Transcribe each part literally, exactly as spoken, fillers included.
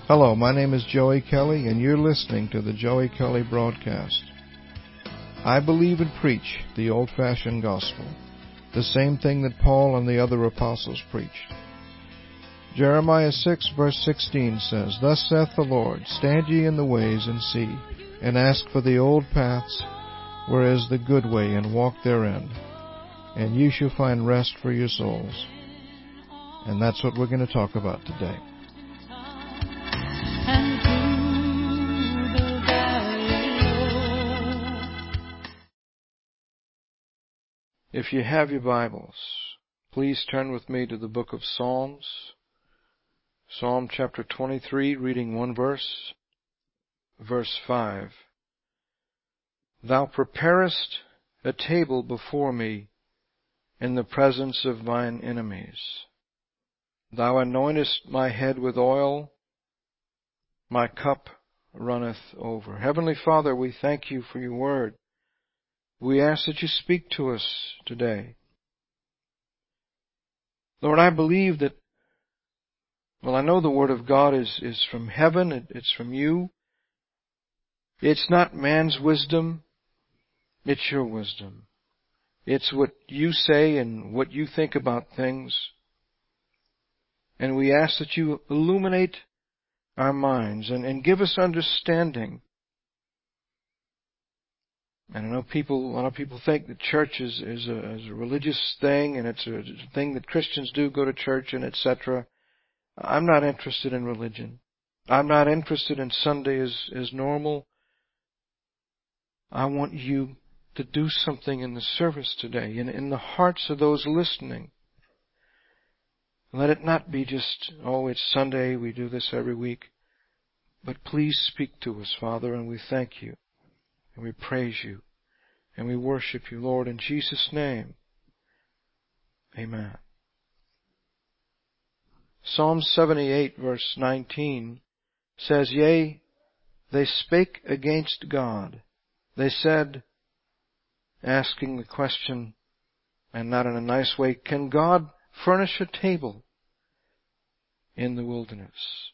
Hello, my name is Joey Kelly, and you're listening to the Joey Kelly Broadcast. I believe and preach the old-fashioned gospel, the same thing that Paul and the other apostles preached. Jeremiah six, verse sixteen says, Thus saith the Lord, Stand ye in the ways and see, and ask for the old paths, where is the good way, and walk therein, and ye shall find rest for your souls. And that's what we're going to talk about today. If you have your Bibles, please turn with me to the book of Psalms, Psalm chapter twenty-three, reading one verse, verse five. Thou preparest a table before me in the presence of mine enemies. Thou anointest my head with oil, my cup runneth over. Heavenly Father, we thank you for your word. We ask that you speak to us today. Lord, I believe that, well, I know the Word of God is, is from heaven. It, it's from you. It's not man's wisdom. It's your wisdom. It's what you say and what you think about things. And we ask that you illuminate our minds and, and give us understanding. And I know people, a lot of people think that church is, is, a, is a religious thing, and it's a, it's a thing that Christians do, go to church and et cetera. I'm not interested in religion. I'm not interested in Sunday as, as normal. I want you to do something in the service today, in, in the hearts of those listening. Let it not be just, oh, it's Sunday, we do this every week. But please speak to us, Father, and we thank you. And we praise you. And we worship you, Lord, in Jesus' name. Amen. Psalm seventy-eight, verse nineteen says, Yea, they spake against God. They said, asking the question, and not in a nice way, can God furnish a table in the wilderness?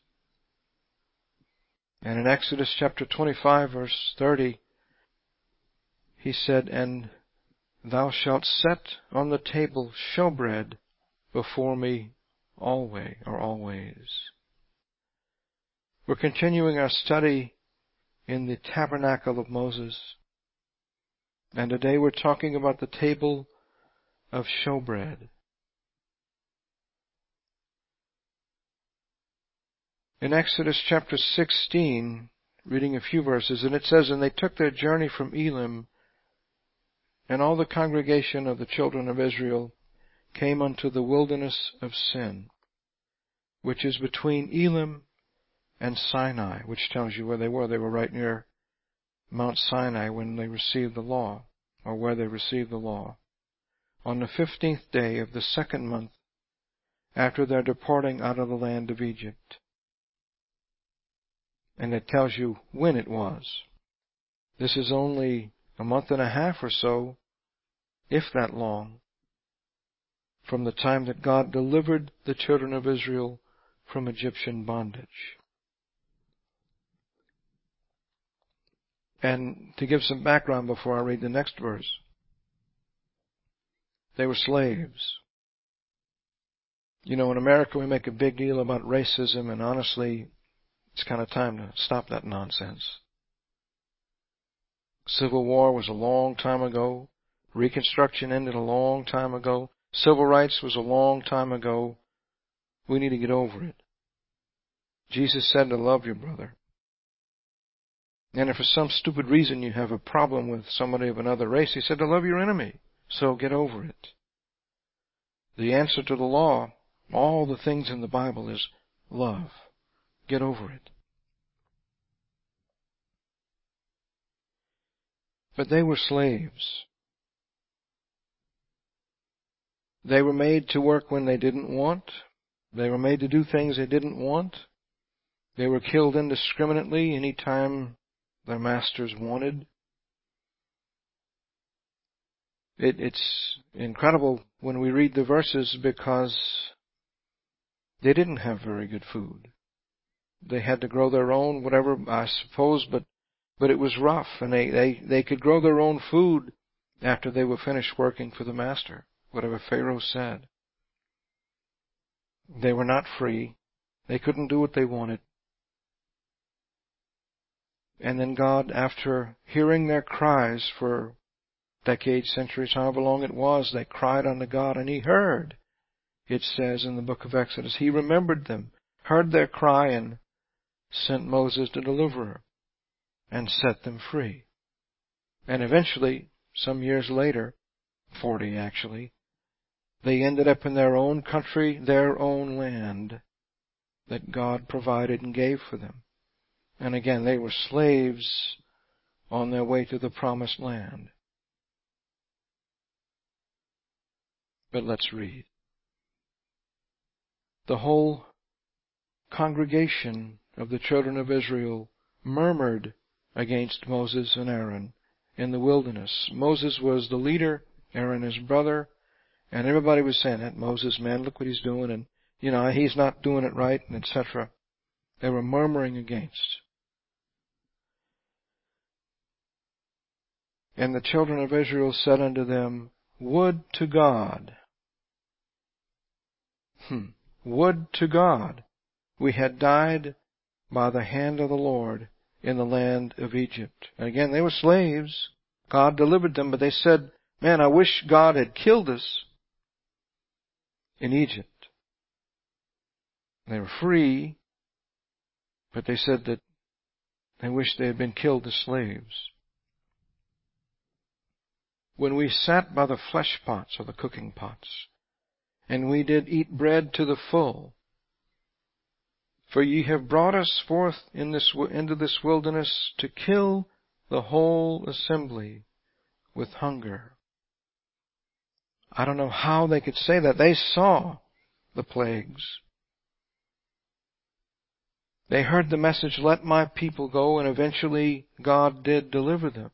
And in Exodus chapter twenty-five, verse thirty, he said, And thou shalt set on the table showbread before me always, or always. We're continuing our study in the tabernacle of Moses. And today we're talking about the table of showbread. In Exodus chapter sixteen, reading a few verses, and it says, And they took their journey from Elim, and all the congregation of the children of Israel came unto the wilderness of Sin, which is between Elim and Sinai, which tells you where they were. They were right near Mount Sinai when they received the law, or where they received the law, on the fifteenth day of the second month after their departing out of the land of Egypt. And it tells you when it was. This is only a month and a half or so, if that long, from the time that God delivered the children of Israel from Egyptian bondage. And to give some background before I read the next verse, they were slaves. You know, in America we make a big deal about racism, and honestly, it's kind of time to stop that nonsense. Civil War was a long time ago. Reconstruction ended a long time ago. Civil rights was a long time ago. We need to get over it. Jesus said to love your brother. And if for some stupid reason you have a problem with somebody of another race, he said to love your enemy. So get over it. The answer to the law, all the things in the Bible, is love. Get over it. But they were slaves. They were made to work when they didn't want. They were made to do things they didn't want. They were killed indiscriminately any time their masters wanted. It, it's incredible when we read the verses because they didn't have very good food. they had to grow their own, whatever, I suppose, but but it was rough, and they, they, they could grow their own food after they were finished working for the master, whatever Pharaoh said. They were not free. They couldn't do what they wanted. And then God, after hearing their cries for decades, centuries, however long it was, they cried unto God, and He heard. It says in the book of Exodus, He remembered them, heard their cry, and sent Moses the deliverer, and set them free. And eventually, some years later, forty actually, they ended up in their own country, their own land that God provided and gave for them. And again, they were slaves on their way to the promised land. But let's read. The whole congregation of the children of Israel murmured against Moses and Aaron in the wilderness. Moses was the leader, Aaron his brother, and everybody was saying, that Moses, man, look what he's doing, and, you know, he's not doing it right, and et cetera. They were murmuring against. And the children of Israel said unto them, Would to God, hmm, would to God, we had died by the hand of the Lord in the land of Egypt. And again, they were slaves. God delivered them, but they said, man, I wish God had killed us in Egypt. They were free, but they said that they wished they had been killed as slaves. When we sat by the flesh pots or the cooking pots, and we did eat bread to the full, for ye have brought us forth in this, into this wilderness to kill the whole assembly with hunger. I don't know how they could say that. They saw the plagues. They heard the message, let my people go, and eventually God did deliver them.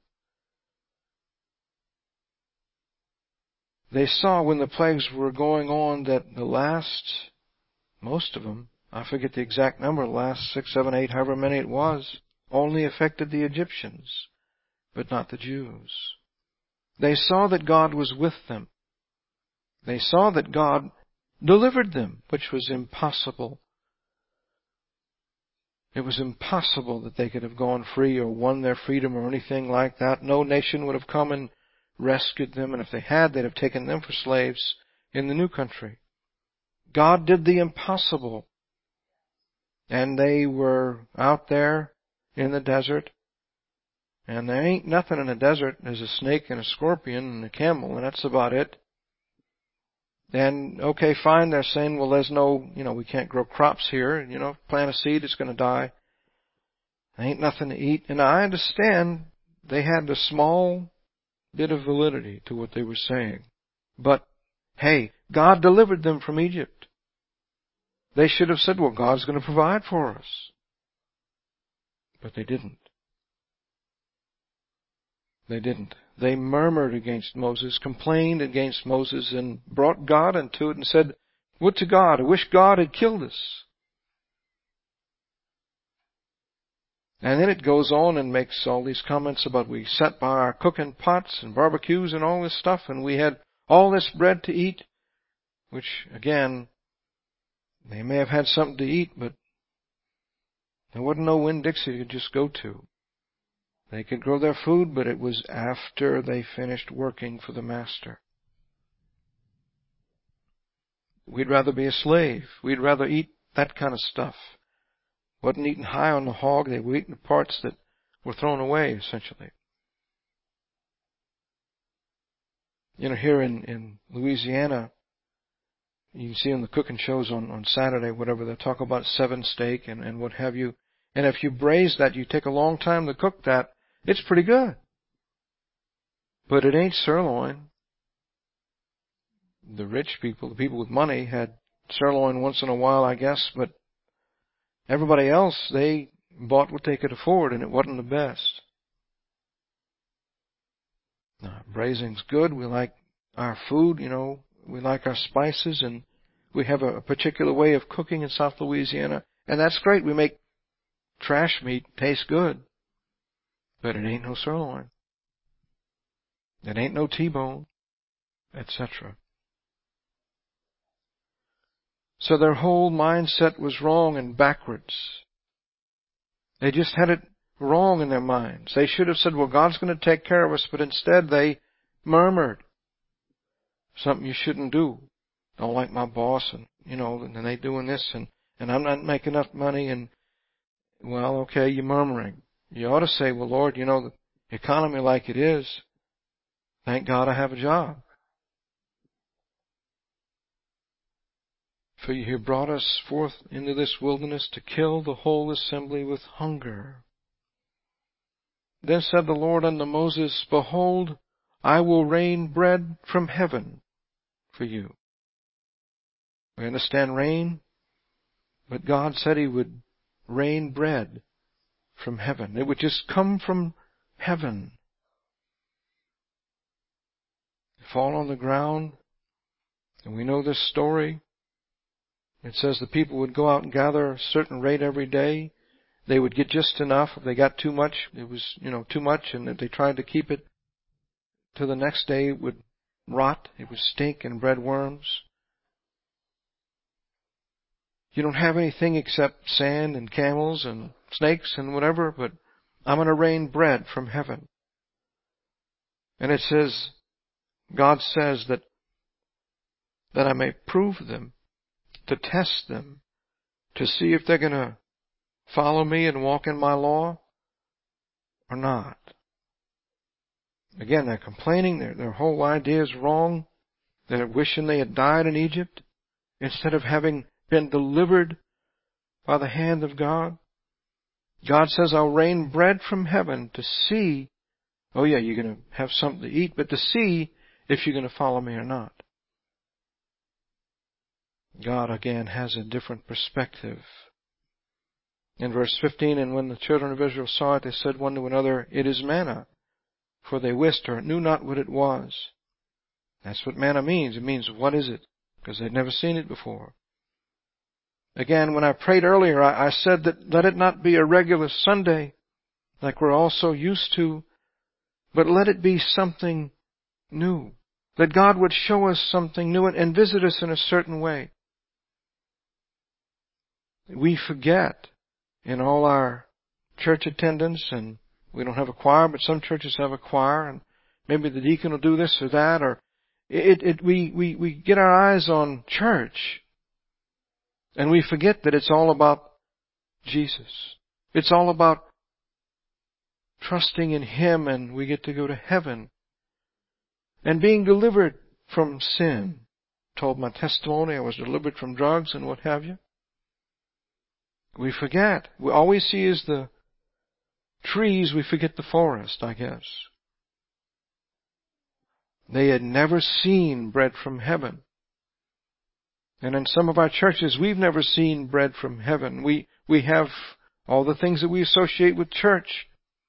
They saw when the plagues were going on that the last, most of them, I forget the exact number, the last six, seven, eight, however many it was, only affected the Egyptians, but not the Jews. They saw that God was with them. They saw that God delivered them, which was impossible. It was impossible that they could have gone free or won their freedom or anything like that. No nation would have come and rescued them, and if they had, they'd have taken them for slaves in the new country. God did the impossible. And they were out there in the desert, and there ain't nothing in the desert. There's a snake and a scorpion and a camel, and that's about it. And, okay, fine, they're saying, well, there's no, you know, we can't grow crops here. You know, plant a seed, it's going to die. There ain't nothing to eat. And I understand they had a small bit of validity to what they were saying. But, hey, God delivered them from Egypt. They should have said, well, God's going to provide for us. But they didn't. They didn't. They murmured against Moses, complained against Moses, and brought God into it and said, would to God, I wish God had killed us. And then it goes on and makes all these comments about we sat by our cooking pots and barbecues and all this stuff, and we had all this bread to eat, which, again, they may have had something to eat, but there wasn't no Winn-Dixie to just go to. They could grow their food, but it was after they finished working for the master. We'd rather be a slave. We'd rather eat that kind of stuff. Wasn't eating high on the hog. They were eating the parts that were thrown away, essentially. You know, here in, in Louisiana, you can see on the cooking shows on, on Saturday, whatever, they talk about seven steak and, and what have you. And if you braise that, you take a long time to cook that, it's pretty good. But it ain't sirloin. The rich people, the people with money, had sirloin once in a while, I guess, but everybody else, they bought what they could afford, and it wasn't the best. Now, braising's good. We like our food, you know. We like our spices, and we have a particular way of cooking in South Louisiana, and that's great. We make trash meat tastes good, but it ain't no sirloin. It ain't no T-bone, et cetera. So their whole mindset was wrong and backwards. They just had it wrong in their minds. They should have said, well, God's going to take care of us, but instead they murmured. Something you shouldn't do. Don't like my boss, and, you know, and they doing this, and, and I'm not making enough money, and, well, okay, you're murmuring. You ought to say, well, Lord, you know, the economy like it is, thank God I have a job. For you have brought us forth into this wilderness to kill the whole assembly with hunger. Then said the Lord unto Moses, behold, I will rain bread from heaven for you. We understand rain, but God said He would rain bread from heaven. It would just come from heaven. Fall on the ground, and we know this story. It says the people would go out and gather a certain rate every day. They would get just enough. If they got too much, it was, you know, too much, and if they tried to keep it to the next day, it would rot. It would stink and bred worms. You don't have anything except sand and camels and snakes and whatever, but I'm going to rain bread from heaven. And it says, God says that, that I may prove them, to test them, to see if they're going to follow me and walk in my law or not. Again, they're complaining. Their, their whole idea is wrong. They're wishing they had died in Egypt instead of having been delivered by the hand of God. God says, I'll rain bread from heaven to see, oh yeah, you're going to have something to eat, but to see if you're going to follow me or not. God again has a different perspective. In verse fifteen, and when the children of Israel saw it, they said one to another, it is manna, for they wist or knew not what it was. That's what manna means. It means, what is it? Because they'd never seen it before. Again, when I prayed earlier, I, I said that let it not be a regular Sunday, like we're all so used to, but let it be something new. That God would show us something new and visit us in a certain way. We forget in all our church attendance, and we don't have a choir, but some churches have a choir, and maybe the deacon will do this or that, or it, it, we, we, we get our eyes on church, and we forget that it's all about Jesus. It's all about trusting in Him, and we get to go to heaven. And being delivered from sin. Told my testimony, I was delivered from drugs and what have you. We forget. We, all we see is the trees, we forget the forest, I guess. They had never seen bread from heaven. And in some of our churches, we've never seen bread from heaven. We, we have all the things that we associate with church.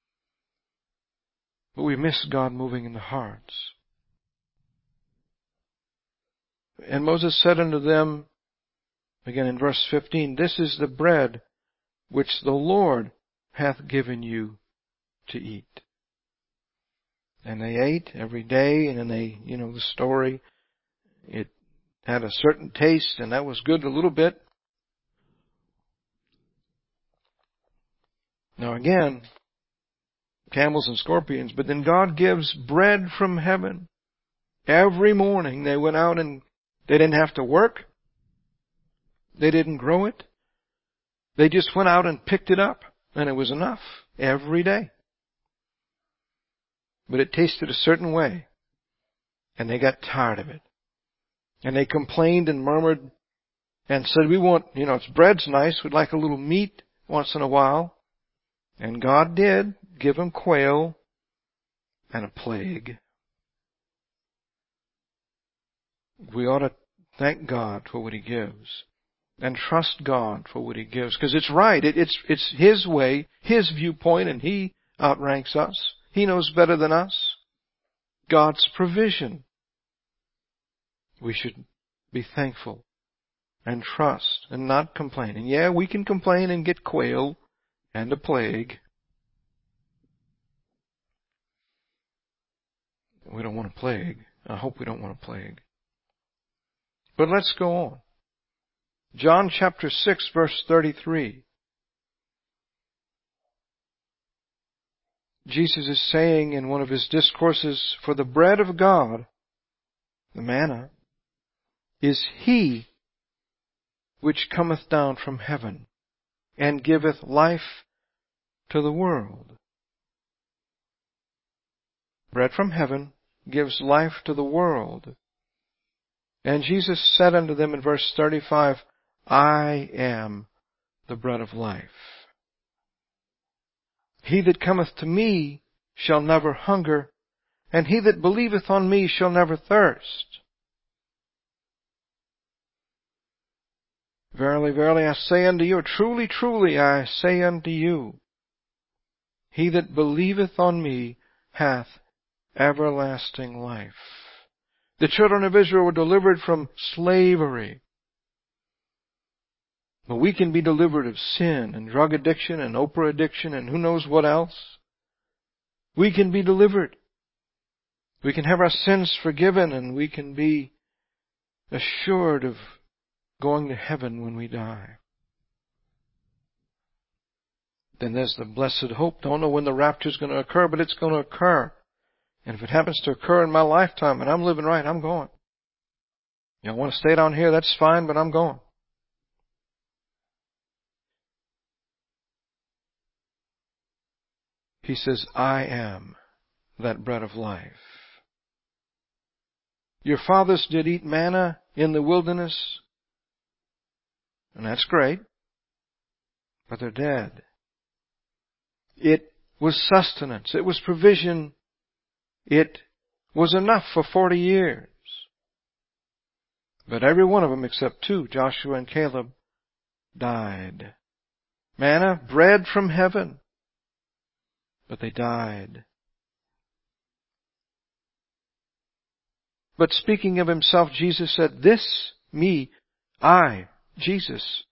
But we miss God moving in the hearts. And Moses said unto them, again in verse fifteen, this is the bread which the Lord hath given you to eat. And they ate every day, and then they, you know, the story, it had a certain taste, and that was good a little bit. Now again, camels and scorpions, but then God gives bread from heaven. Every morning they went out and they didn't have to work. They didn't grow it. They just went out and picked it up, and it was enough every day. But it tasted a certain way, and they got tired of it. And they complained and murmured and said, we want, you know, it's bread's nice, we'd like a little meat once in a while. And God did give them quail and a plague. We ought to thank God for what He gives and trust God for what He gives, because it's right. It, it's, it's His way, His viewpoint, and He outranks us. He knows better than us. God's provision. We should be thankful and trust and not complain. And yeah, we can complain and get quail and a plague. We don't want a plague. I hope we don't want a plague. But let's go on. John chapter six, verse thirty-three. Jesus is saying in one of his discourses, "For the bread of God, the manna, is he which cometh down from heaven, and giveth life to the world." Bread from heaven gives life to the world. And Jesus said unto them in verse thirty-five, "I am the bread of life. He that cometh to me shall never hunger, and he that believeth on me shall never thirst. Verily, verily, I say unto you, truly, truly, I say unto you, he that believeth on me hath everlasting life." The children of Israel were delivered from slavery. But we can be delivered of sin and drug addiction and Oprah addiction and who knows what else. We can be delivered. We can have our sins forgiven, and we can be assured of going to heaven when we die. Then there's the blessed hope. Don't know when the rapture is going to occur, but it's going to occur. And if it happens to occur in my lifetime and I'm living right, I'm going. You know, I want to stay down here, that's fine, but I'm going. He says, "I am that bread of life." Your fathers did eat manna in the wilderness, and that's great, but they're dead. It was sustenance. It was provision. It was enough for forty years. But every one of them except two, Joshua and Caleb, died. Manna, bread from heaven. But they died. But speaking of himself, Jesus said, "This, me, I, Jesus,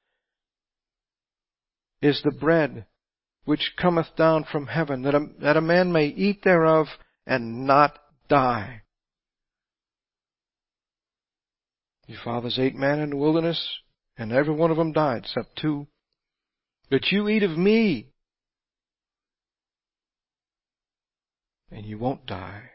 is the bread which cometh down from heaven, that a, that a man may eat thereof and not die." Your fathers ate manna in the wilderness, and every one of them died, except two. But you eat of me, and you won't die.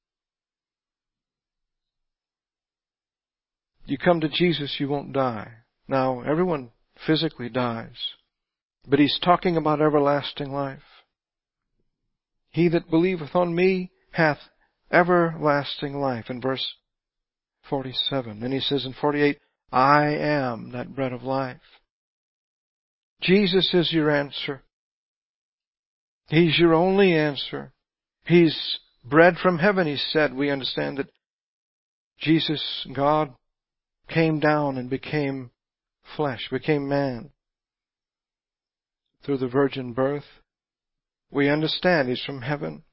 You come to Jesus, you won't die. Now, everyone physically dies, but he's talking about everlasting life. "He that believeth on me hath everlasting life," in verse forty-seven. And he says in forty-eight, "I am that bread of life." Jesus is your answer. He's your only answer. He's bread from heaven, he said. We understand that Jesus, God, came down and became flesh, became man through the virgin birth. We understand he's from heaven.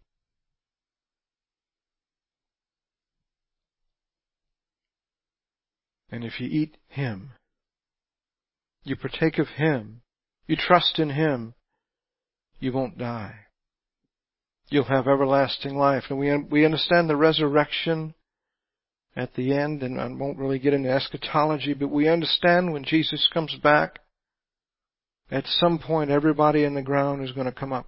And if you eat him, you partake of him, you trust in him, you won't die. You'll have everlasting life. And we we understand the resurrection at the end, and I won't really get into eschatology, but we understand when Jesus comes back, at some point everybody in the ground is going to come up.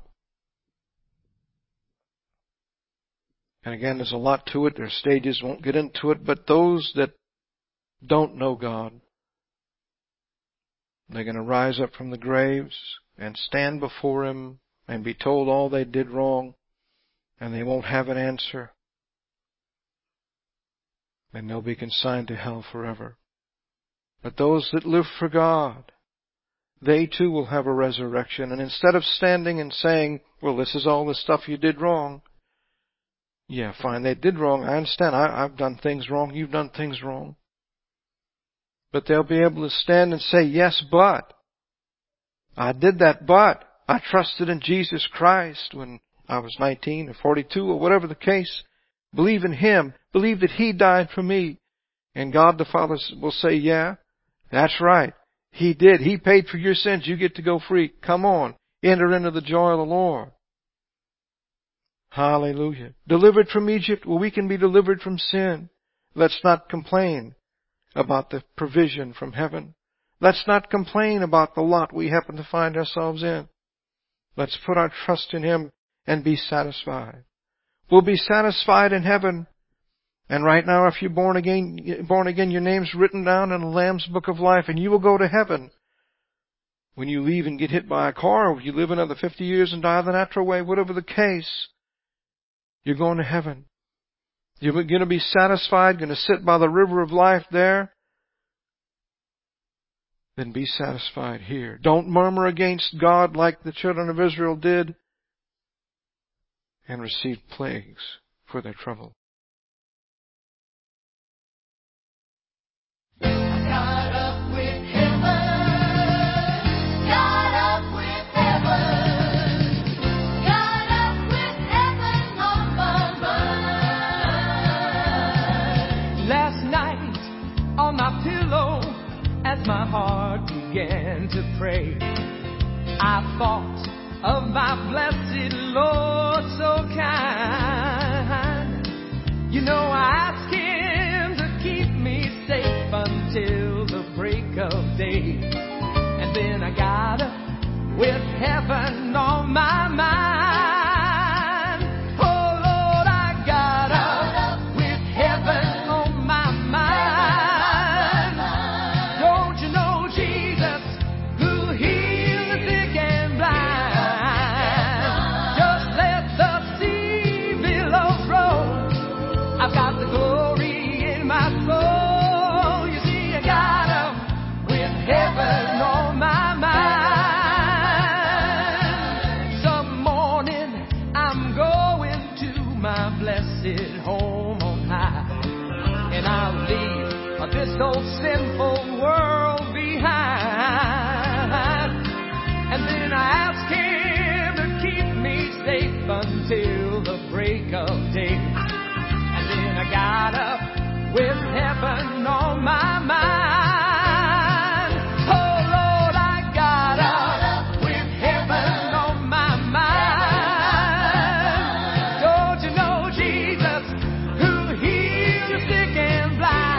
And again, there's a lot to it. There's stages, won't get into it, but those that don't know God, they're going to rise up from the graves and stand before him and be told all they did wrong, and they won't have an answer. And they'll be consigned to hell forever. But those that live for God, they too will have a resurrection. And instead of standing and saying, "Well, this is all the stuff you did wrong." Yeah, fine, they did wrong. I understand. I, I've done things wrong. You've done things wrong. But they'll be able to stand and say, "Yes, but I did that, but I trusted in Jesus Christ when I was nineteen or forty-two or whatever the case. Believe in him. Believe that he died for me." And God the Father will say, "Yeah, that's right. He did. He paid for your sins. You get to go free. Come on. enter into the joy of the Lord. Hallelujah. Delivered from Egypt? Well, we can be delivered from sin. Let's not complain about the provision from heaven. Let's not complain about the lot we happen to find ourselves in. Let's put our trust in Him and be satisfied. We'll be satisfied in heaven. And right now, if you're born again, born again, your name's written down in the Lamb's Book of Life, and you will go to heaven. When you leave and get hit by a car, or if you live another fifty years and die the natural way, whatever the case, you're going to heaven. You're going to be satisfied, going to sit by the river of life there. Then be satisfied here. Don't murmur against God like the children of Israel did and receive plagues for their trouble. As my heart began to pray, I thought of my blessed Lord so kind. You know, I asked Him to keep me safe until the break of day. And then I got up with heaven on my mind. Oh Lord, I got up with heaven on my mind. This old sinful world behind. And then I asked Him to keep me safe until the break of day. And then I got up with heaven on my mind. Oh Lord, I got up with heaven on my mind. Don't you know Jesus, who healed the sick and blind?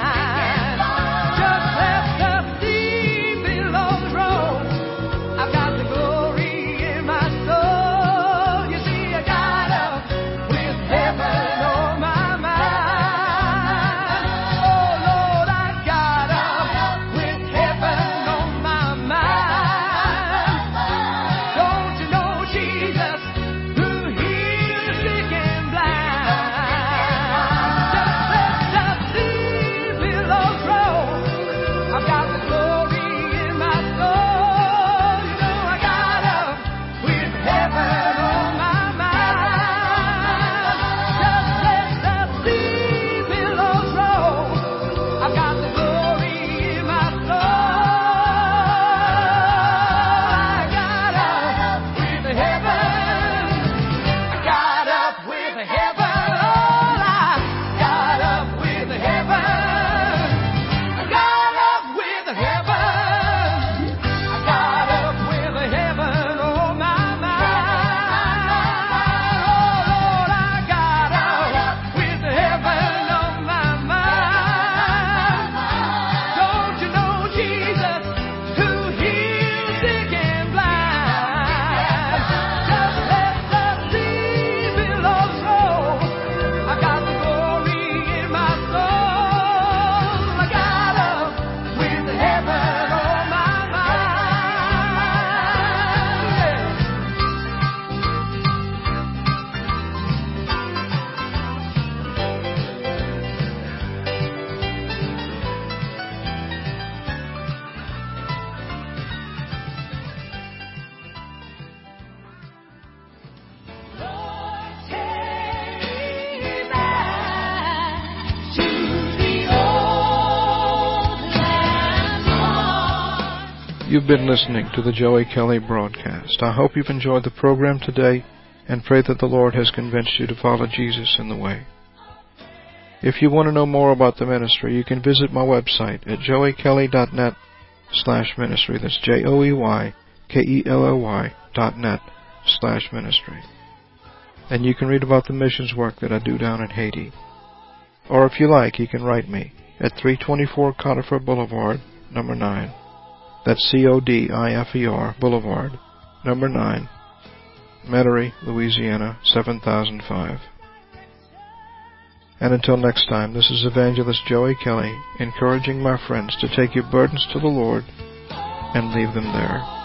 You've been listening to the Joey Kelly broadcast. I hope you've enjoyed the program today and pray that the Lord has convinced you to follow Jesus in the way. If you want to know more about the ministry, you can visit my website at joey kelly dot net slash ministry. That's J O E Y K E L L Y dot net slash ministry. And you can read about the missions work that I do down in Haiti. Or if you like, you can write me at three twenty-four Codifer Boulevard, number nine. That's C O D I F E R Boulevard, number nine, Metairie, Louisiana, seven thousand five. And until next time, this is Evangelist Joey Kelly, encouraging my friends to take your burdens to the Lord and leave them there.